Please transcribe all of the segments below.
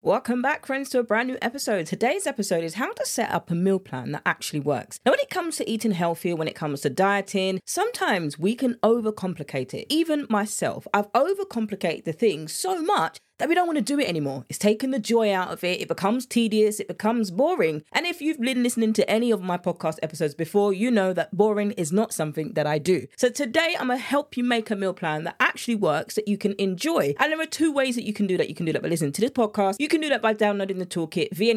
Welcome back, friends, to a brand new episode. Today's episode is how to set up a meal plan that actually works. Now, when it comes to eating healthy, when it comes to dieting, sometimes we can overcomplicate it. Even myself, I've overcomplicated the thing so much that we don't want to do it anymore. It's taken the joy out of it. It becomes tedious. It becomes boring. And if you've been listening to any of my podcast episodes before, you know that boring is not something that I do. So today, I'm going to help you make a meal plan that actually works, that you can enjoy. And there are two ways that you can do that. You can do that by listening to this podcast. You can do that by downloading the toolkit via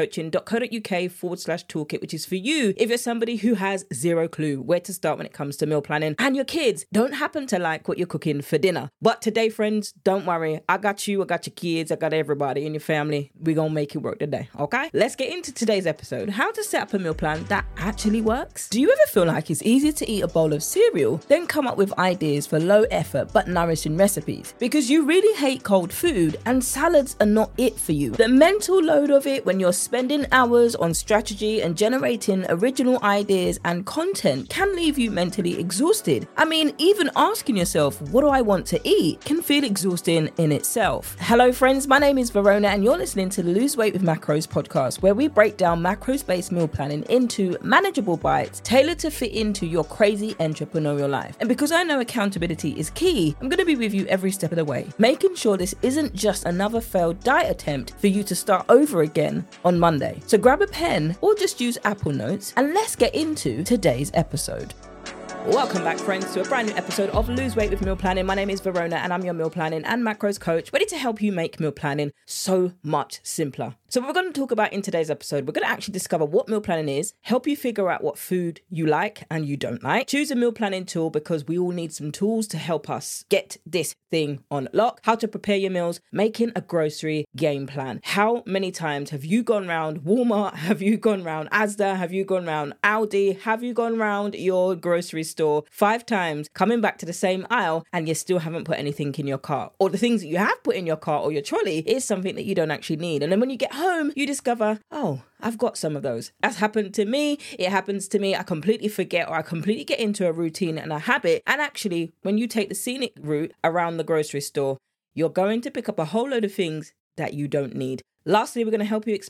nutritioncoaching.co.uk/toolkit, which is for you if you're somebody who has zero clue where to start when it comes to meal planning and your kids don't happen to like what you're cooking for dinner. But today, friends, don't worry. I got you. I got your kids. I got everybody in your family. We're going to make it work today. Okay? Let's get into today's episode. How to set up a meal plan that actually works. Do you ever feel like it's easier to eat a bowl of cereal than come up with ideas for low effort but nourishing recipes? Because you really hate cold food and salads are not it for you. The mental load of it when you're spending hours on strategy and generating original ideas and content can leave you mentally exhausted. I mean, even asking yourself, what do I want to eat, can feel exhausting in itself. Hello friends, my name is Verona and you're listening to the Lose Weight with Macros podcast, where we break down macros-based meal planning into manageable bites tailored to fit into your crazy entrepreneurial life. And because I know accountability is key, I'm going to be with you every step of the way, making sure this isn't just another failed diet attempt for you to start over again on Monday. So grab a pen or just use Apple Notes and let's get into today's episode. Welcome back, friends, to a brand new episode of Lose Weight with Meal Planning. My name is Verona and I'm your meal planning and macros coach, ready to help you make meal planning so much simpler. So what we're going to talk about in today's episode, we're going to actually discover what meal planning is, help you figure out what food you like and you don't like, choose a meal planning tool because we all need some tools to help us get this thing on lock, how to prepare your meals, making a grocery game plan. How many times have you gone round Walmart? Have you gone round Asda? Have you gone round Aldi? Have you gone round your grocery store 5 times, coming back to the same aisle and you still haven't put anything in your cart? Or the things that you have put in your cart or your trolley is something that you don't actually need. And then when you get home, you discover, oh, I've got some of those. That's happened to me. It happens to me. I completely forget or I completely get into a routine and a habit. And actually, when you take the scenic route around the grocery store, you're going to pick up a whole load of things that you don't need. Lastly, we're going to help you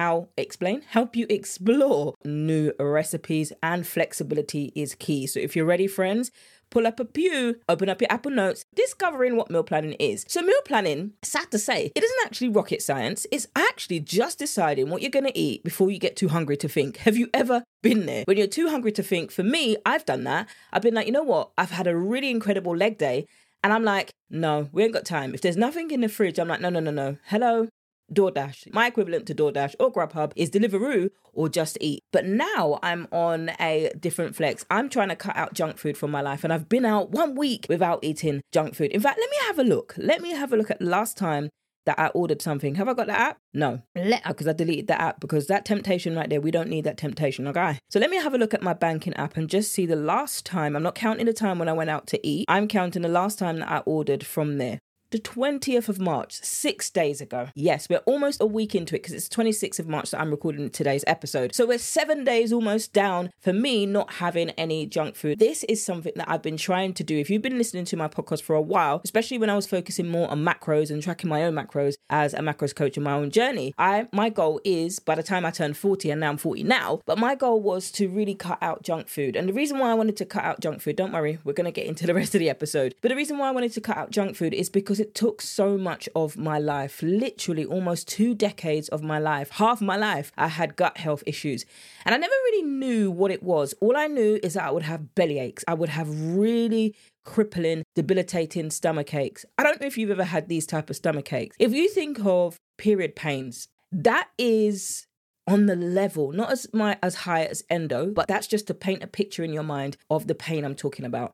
help you explore new recipes, and flexibility is key. So if you're ready, friends, pull up a pew, open up your Apple Notes, discovering what meal planning is. So meal planning, sad to say, it isn't actually rocket science. It's actually just deciding what you're going to eat before you get too hungry to think. Have you ever been there? When you're too hungry to think, for me, I've done that. I've been like, you know what? I've had a really incredible leg day. And I'm like, no, we ain't got time. If there's nothing in the fridge, I'm like, no. Hello? DoorDash. My equivalent to DoorDash or Grubhub is Deliveroo or Just Eat. But now I'm on a different flex. I'm trying to cut out junk food from my life and I've been out 1 week without eating junk food. In fact, let me have a look. Let me have a look at the last time that I ordered something. Have I got the app? No. Because I deleted the app because that temptation right there, we don't need that temptation, okay? So let me have a look at my banking app and just see the last time. I'm not counting the time when I went out to eat. I'm counting the last time that I ordered from there. The 20th of March, 6 days ago. Yes, we're almost a week into it because it's 26th of March that I'm recording today's episode. So we're 7 days almost down for me not having any junk food. This is something that I've been trying to do. If you've been listening to my podcast for a while, especially when I was focusing more on macros and tracking my own macros as a macros coach in my own journey, my goal is, by the time I turn 40, and now I'm 40 now, but my goal was to really cut out junk food. And the reason why I wanted to cut out junk food, don't worry, we're going to get into the rest of the episode. But the reason why I wanted to cut out junk food is because it took so much of my life, literally almost 2 decades of my life, half my life, I had gut health issues. And I never really knew what it was. All I knew is that I would have belly aches. I would have really crippling, debilitating stomach aches. I don't know if you've ever had these type of stomach aches. If you think of period pains, that is on the level, not as high as endo, but that's just to paint a picture in your mind of the pain I'm talking about.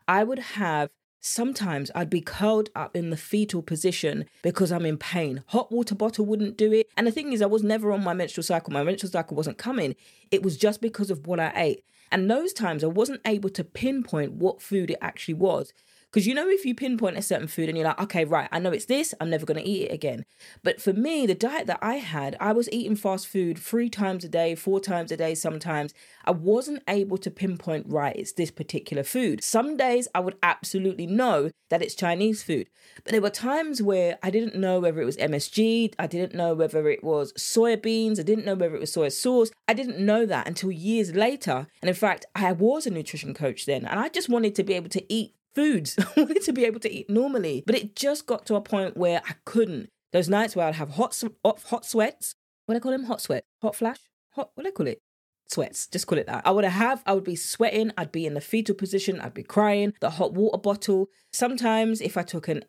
Sometimes I'd be curled up in the fetal position because I'm in pain. Hot water bottle wouldn't do it. And the thing is, I was never on my menstrual cycle. My menstrual cycle wasn't coming. It was just because of what I ate. And those times I wasn't able to pinpoint what food it actually was. Because if you pinpoint a certain food and you're like, okay, right, I know it's this, I'm never going to eat it again. But for me, the diet that I had, I was eating fast food 3 times a day, 4 times a day sometimes. I wasn't able to pinpoint, right, it's this particular food. Some days I would absolutely know that it's Chinese food. But there were times where I didn't know whether it was MSG, I didn't know whether it was soya beans, I didn't know whether it was soy sauce. I didn't know that until years later. And in fact, I was a nutrition coach then, and I just wanted to be able to eat foods. I wanted to be able to eat normally, but it just got to a point where I couldn't. Those nights where I'd have hot sweats. What do I call them? Hot sweat, hot flash, what do I call it? Sweats, just call it that. I would be sweating, I'd be in the fetal position, I'd be crying, the hot water bottle. Sometimes if I took if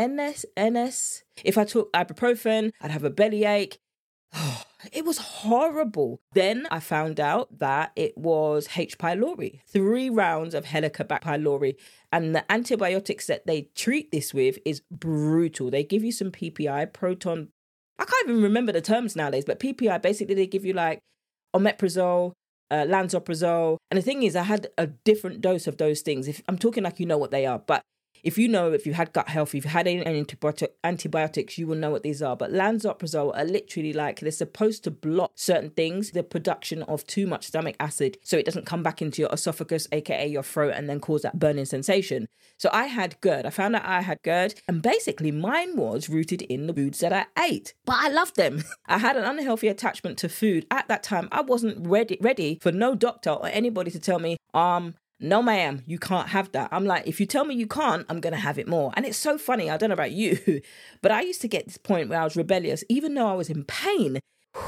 I took ibuprofen, I'd have a bellyache. It was horrible. Then I found out that it was H. pylori, 3 rounds of Helicobacter pylori. And the antibiotics that they treat this with is brutal. They give you some PPI, proton. I can't even remember the terms nowadays, but PPI, basically they give you like omeprazole, lansoprazole. And the thing is, I had a different dose of those things. If I'm talking like you know what they are, but if you've had gut health, if you've had any antibiotics, you will know what these are. But lansoprazole are literally like, they're supposed to block certain things, the production of too much stomach acid, so it doesn't come back into your esophagus, aka your throat, and then cause that burning sensation. So I had GERD. I found out I had GERD, and basically mine was rooted in the foods that I ate. But I loved them. I had an unhealthy attachment to food. At that time, I wasn't ready for no doctor or anybody to tell me, no, ma'am, you can't have that. I'm like, if you tell me you can't, I'm going to have it more. And it's so funny. I don't know about you, but I used to get this point where I was rebellious, even though I was in pain.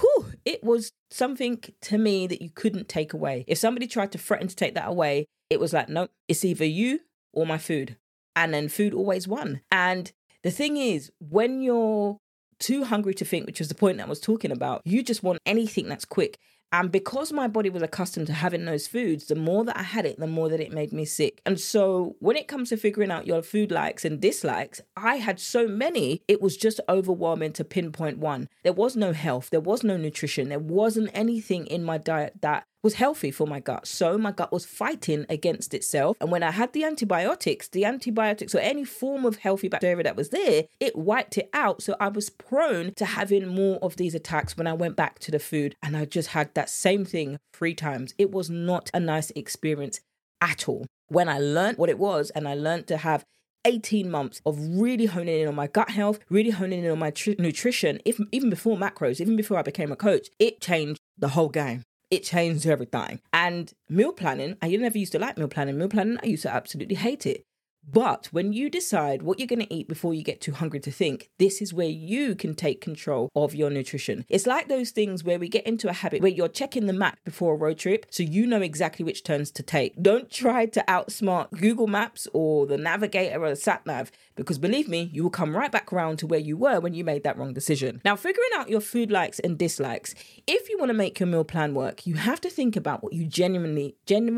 It was something to me that you couldn't take away. If somebody tried to threaten to take that away, it was like, no, it's either you or my food. And then food always won. And the thing is, when you're too hungry to think, which was the point that I was talking about, you just want anything that's quick. And because my body was accustomed to having those foods, the more that I had it, the more that it made me sick. And so when it comes to figuring out your food likes and dislikes, I had so many, it was just overwhelming to pinpoint one. There was no health, there was no nutrition, there wasn't anything in my diet that was healthy for my gut. So my gut was fighting against itself. And when I had the antibiotics or any form of healthy bacteria that was there, it wiped it out. So I was prone to having more of these attacks when I went back to the food. And I just had that same thing 3 times. It was not a nice experience at all. When I learned what it was, and I learned to have 18 months of really honing in on my gut health, really honing in on my nutrition, even before macros, even before I became a coach, it changed the whole game. It changed everything. And meal planning, I never used to like meal planning. Meal planning, I used to absolutely hate it. But when you decide what you're going to eat before you get too hungry to think, this is where you can take control of your nutrition. It's like those things where we get into a habit where you're checking the map before a road trip so you know exactly which turns to take. Don't try to outsmart Google Maps or the navigator or the sat nav, because believe me, you will come right back around to where you were when you made that wrong decision. Now, figuring out your food likes and dislikes, if you want to make your meal plan work, you have to think about what you genuinely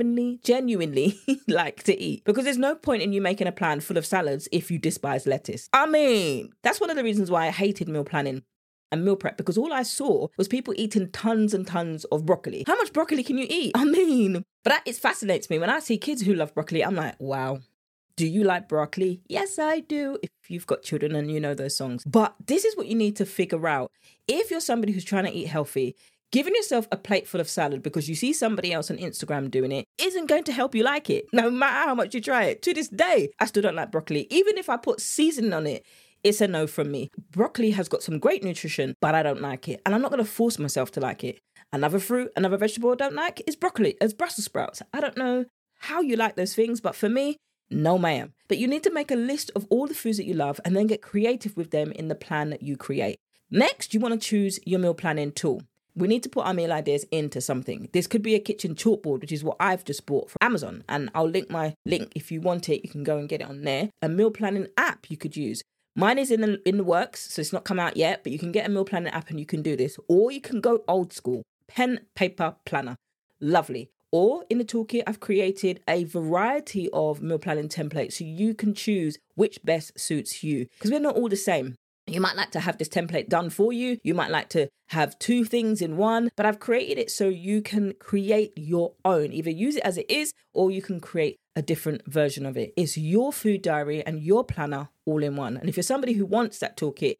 like to eat, because there's no point in you making a plan full of salads if you despise lettuce. I mean, that's one of the reasons why I hated meal planning and meal prep, because all I saw was people eating tons and tons of broccoli. How much broccoli can you eat? I mean, but it fascinates me. When I see kids who love broccoli, I'm like, wow. Do you like broccoli? Yes, I do. If you've got children and you know those songs. But this is what you need to figure out. If you're somebody who's trying to eat healthy, giving yourself a plate full of salad because you see somebody else on Instagram doing it isn't going to help you like it, no matter how much you try it. To this day, I still don't like broccoli. Even if I put seasoning on it, it's a no from me. Broccoli has got some great nutrition, but I don't like it. And I'm not going to force myself to like it. Another fruit, another vegetable I don't like is broccoli, as Brussels sprouts. I don't know how you like those things, but for me, no ma'am. But you need to make a list of all the foods that you love and then get creative with them in the plan that you create. Next, you want to choose your meal planning tool. We need to put our meal ideas into something. This could be a kitchen chalkboard, which is what I've just bought from Amazon. And I'll link my link. If you want it, you can go and get it on there. A meal planning app you could use. Mine is in the works, so it's not come out yet, but you can get a meal planning app and you can do this. Or you can go old school. Pen, paper, planner. Lovely. Or in the toolkit, I've created a variety of meal planning templates so you can choose which best suits you. Because we're not all the same. You might like to have this template done for you. You might like to have 2 things in one, but I've created it so you can create your own. Either use it as it is, or you can create a different version of it. It's your food diary and your planner all in one. And if you're somebody who wants that toolkit,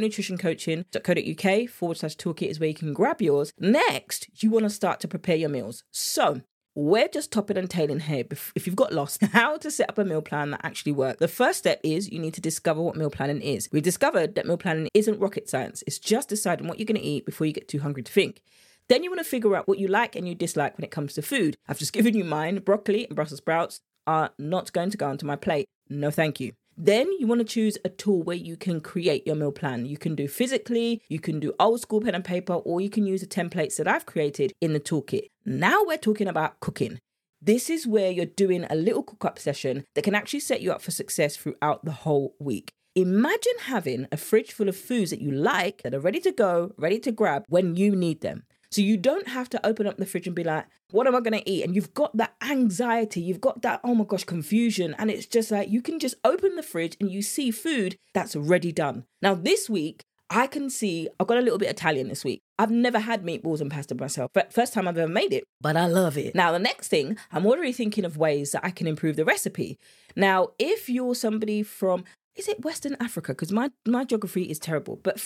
vanutritioncoaching.co.uk/toolkit is where you can grab yours. Next, you want to start to prepare your meals. So we're just topping and tailing here, if you've got lost, how to set up a meal plan that actually works. The first step is you need to discover what meal planning is. We've discovered that meal planning isn't rocket science. It's just deciding what you're going to eat before you get too hungry to think. Then you want to figure out what you like and you dislike when it comes to food. I've just given you mine. Broccoli and Brussels sprouts are not going to go onto my plate. No, thank you. Then you want to choose a tool where you can create your meal plan. You can do physically, you can do old school pen and paper, or you can use the templates that I've created in the toolkit. Now we're talking about cooking. This is where you're doing a little cook-up session that can actually set you up for success throughout the whole week. Imagine having a fridge full of foods that you like, that are ready to go, ready to grab when you need them. So you don't have to open up the fridge and be like, what am I going to eat? And you've got that anxiety, you've got that, oh my gosh, confusion. And it's just like, you can just open the fridge and you see food that's already done. Now this week, I can see, I've got a little bit Italian this week. I've never had meatballs and pasta myself, but first time I've ever made it, but I love it. Now, the next thing, I'm already thinking of ways that I can improve the recipe. Now, if you're somebody from, is it Western Africa? Because my geography is terrible, but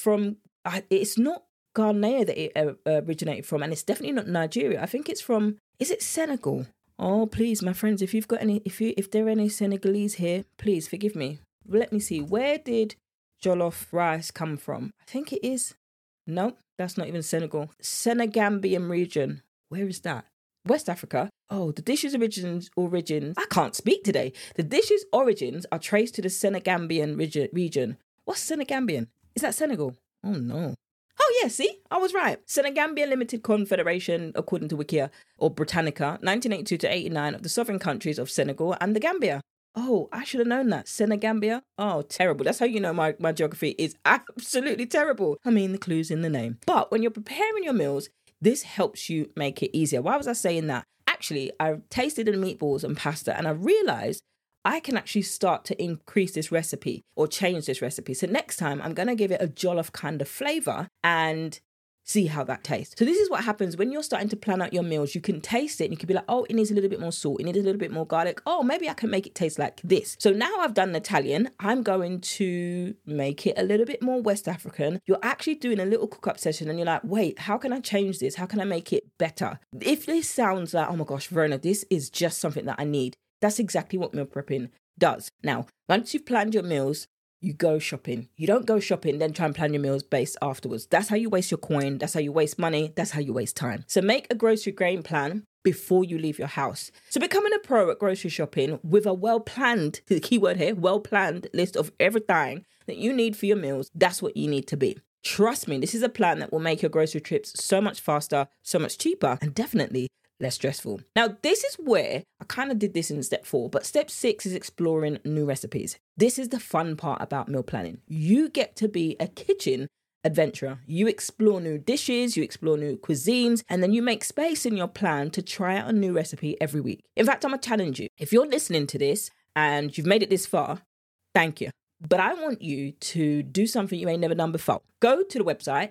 it's not Ghana that it originated from, and it's definitely not Nigeria. I think it's from, is it Senegal? Oh, please, my friends, if you've got any, if there are any Senegalese here, please forgive me. Let me see, where did jollof rice come from? I think it is, no, that's not even Senegal. Senegambian region. Where is that? West Africa. Oh, the dish's origins, I can't speak today. The dish's origins are traced to the Senegambian region. What's Senegambian? Is that Senegal? Oh no. Oh yeah, see? I was right. Senegambia Limited Confederation, according to Wikia, or Britannica, 1982 to 89, of the sovereign countries of Senegal and the Gambia. Oh, I should have known that. Senegambia? Oh, terrible. That's how you know my geography is absolutely terrible. I mean, the clue's in the name. But when you're preparing your meals, this helps you make it easier. Why was I saying that? Actually, I tasted the meatballs and pasta and I realized I can actually start to increase this recipe or change this recipe. So next time I'm going to give it a jollof kind of flavor and see how that tastes. So this is what happens when you're starting to plan out your meals. You can taste it and you can be like, oh, it needs a little bit more salt. It needs a little bit more garlic. Oh, maybe I can make it taste like this. So now I've done Italian. I'm going to make it a little bit more West African. You're actually doing a little cook-up session and you're like, wait, how can I change this? How can I make it better? If this sounds like, oh my gosh, Verona, this is just something that I need. That's exactly what meal prepping does. Now, once you've planned your meals, you go shopping. You don't go shopping, then try and plan your meals based afterwards. That's how you waste your coin. That's how you waste money. That's how you waste time. So make a grocery grain plan before you leave your house. So becoming a pro at grocery shopping with a well-planned, the key word here, well-planned list of everything that you need for your meals, that's what you need to be. Trust me, this is a plan that will make your grocery trips so much faster, so much cheaper, and definitely less stressful. Now, this is where I kind of did this in step 4, but step 6 is exploring new recipes. This is the fun part about meal planning. You get to be a kitchen adventurer. You explore new dishes, you explore new cuisines, and then you make space in your plan to try out a new recipe every week. In fact, I'm going to challenge you. If you're listening to this and you've made it this far, thank you. But I want you to do something you ain't never done before. Go to the website,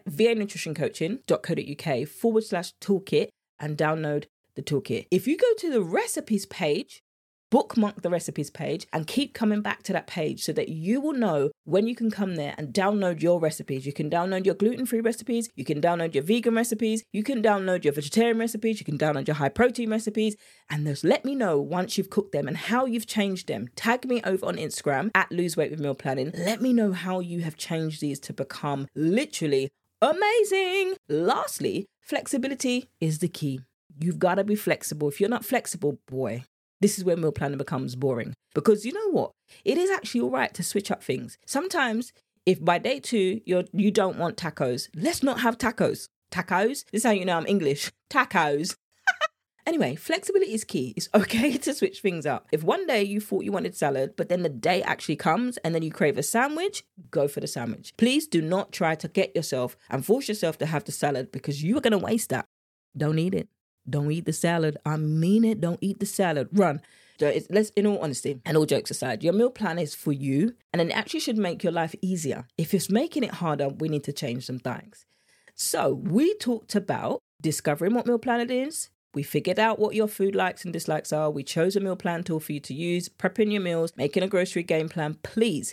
vanutritioncoaching.co.uk/toolkit and download the toolkit. If you go to the recipes page, bookmark the recipes page and keep coming back to that page so that you will know when you can come there and download your recipes. You can download your gluten-free recipes, you can download your vegan recipes, you can download your vegetarian recipes, you can download your high-protein recipes, and just let me know once you've cooked them and how you've changed them. Tag me over on Instagram at Lose Weight with Meal Planning. Let me know how you have changed these to become literally amazing. Lastly, flexibility is the key. You've got to be flexible. If you're not flexible, boy, this is where meal planning becomes boring. Because you know what? It is actually all right to switch up things. Sometimes, if by day 2, you don't want tacos, let's not have tacos. Tacos? This is how you know I'm English. Tacos. Anyway, flexibility is key. It's okay to switch things up. If one day you thought you wanted salad, but then the day actually comes and then you crave a sandwich, go for the sandwich. Please do not try to get yourself and force yourself to have the salad because you are going to waste that. Don't eat it. Don't eat the salad. I mean it. Don't eat the salad. Run. So let's, in all honesty and all jokes aside, your meal plan is for you, and it actually should make your life easier. If it's making it harder, we need to change some things. So we talked about discovering what meal plan it is. We figured out what your food likes and dislikes are. We chose a meal plan tool for you to use, prepping your meals, making a grocery game plan. Please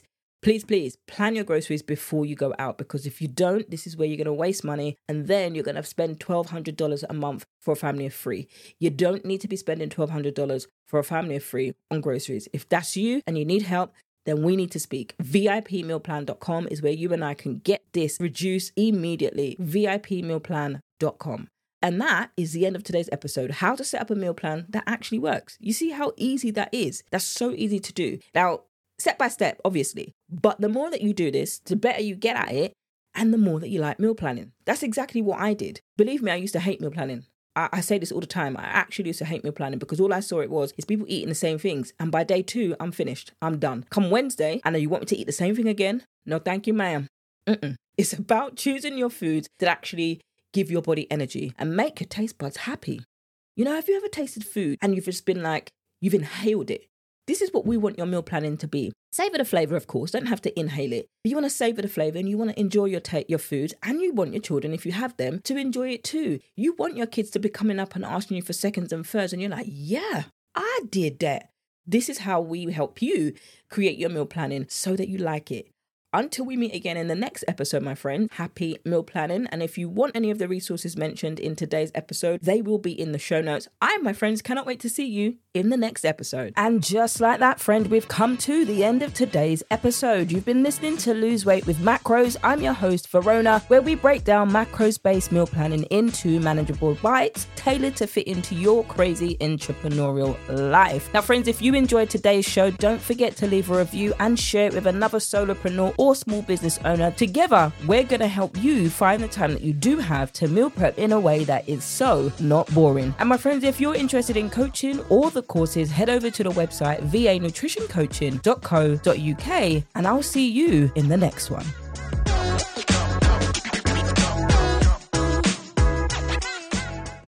plan your groceries before you go out, because if you don't, this is where you're going to waste money, and then you're going to spend $1,200 a month for a family of 3. You don't need to be spending $1,200 for a family of 3 on groceries. If that's you and you need help, then we need to speak. VIPmealplan.com is where you and I can get this reduced immediately. VIPmealplan.com. And that is the end of today's episode. How to set up a meal plan that actually works. You see how easy that is? That's so easy to do. Now, step by step, obviously. But the more that you do this, the better you get at it, and the more that you like meal planning. That's exactly what I did. Believe me, I used to hate meal planning. I say this all the time. I actually used to hate meal planning because all I saw is people eating the same things. And by day 2, I'm finished. I'm done. Come Wednesday, and you want me to eat the same thing again? No, thank you, ma'am. It's about choosing your foods that actually give your body energy and make your taste buds happy. You know, have you ever tasted food and you've just been like, you've inhaled it? This is what we want your meal planning to be. Savor the flavor, of course. Don't have to inhale it. But you want to savor the flavor, and you want to enjoy your food, and you want your children, if you have them, to enjoy it too. You want your kids to be coming up and asking you for seconds and thirds, and you're like, yeah, I did that. This is how we help you create your meal planning so that you like it. Until we meet again in the next episode, my friend, happy meal planning. And if you want any of the resources mentioned in today's episode, they will be in the show notes. I, my friends, cannot wait to see you in the next episode. And just like that, friend, we've come to the end of today's episode. You've been listening to Lose Weight with Macros. I'm your host, Verona, where we break down macros-based meal planning into manageable bites tailored to fit into your crazy entrepreneurial life. Now, friends, if you enjoyed today's show, don't forget to leave a review and share it with another solopreneur or small business owner. Together, we're going to help you find the time that you do have to meal prep in a way that is so not boring. And my friends, if you're interested in coaching or the courses, head over to the website vanutritioncoaching.co.uk, and I'll see you in the next one.